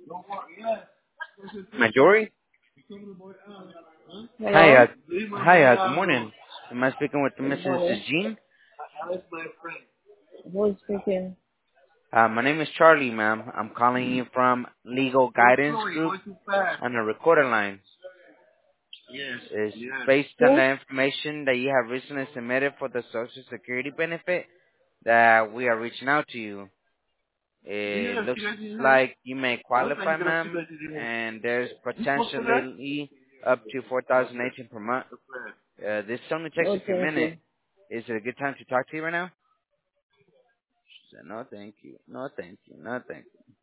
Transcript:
Majori? Hi, Hello? good morning. Am I speaking with Good Mrs. morning. Jean? Who is speaking? My name is Charlie, ma'am. I'm calling you from Legal Guidance Group on a recorder line. It's based on Who? the information that you have recently submitted for the Social Security benefit that we are reaching out to you. It looks like you may qualify, ma'am, and there's potentially up to 4,018 per month. This only takes No, a few thank minutes. you. Is it a good time to talk to you right now? She said, no, thank you. No, thank you. No, thank you.